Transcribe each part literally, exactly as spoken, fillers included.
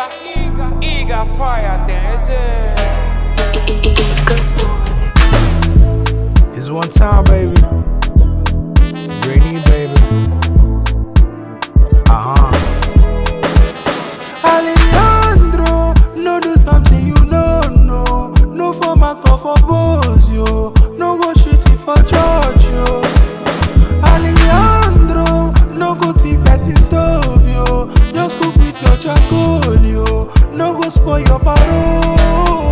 Eager fire then, is it? It's one time, baby. Greeny, baby. Uh-huh. Alejandro, no do something you know, no. No for my call for boss, yo. No go shitty for church, yo. Alejandro, no go thief person stove, yo. Just cook with your charcoal, yo. No go spoil your parole.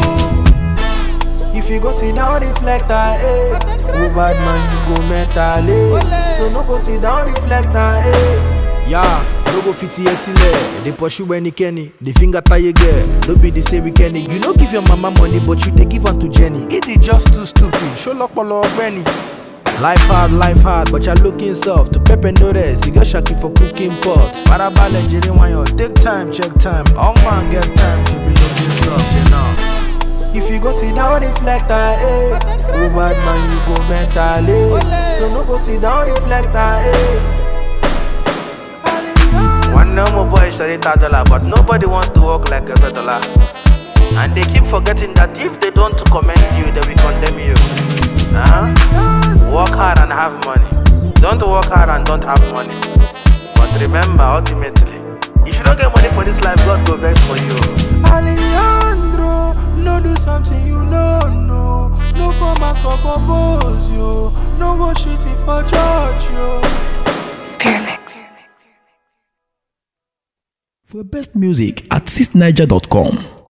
If you go sit down reflector, eh. Oh bad man, you go mental, eh. So no go sit down reflector, eh. Yeah, no go fit yesile. They pursue any Kenny. The finger tie you girl. Don't be the same Kenny. You no give your mama money, but you they give her to Jenny. It is just too stupid. Show luck polo Benny. Life hard, life hard, but you're looking soft. To pep and notice, you got shaki for cooking pot. Farabal engineering, take time, check time. All man get time to be looking soft, you know. If you go sit down reflector, eh. Oh bad man, you go mental, eh. So no go sit down reflector, eh. One normal boy study dollar, but nobody wants to work like a dollar. And they keep forgetting that if they don't commend you, they will condemn you. Huh? Work hard and have money. Don't work hard and don't have money. But remember, ultimately, if you don't get money for this life, God go vex for you. Alejandro, no do something you know, no. No for my cup of boss, yo. No go shitty for church, yo. Spearmix. For best music at six niger dot com.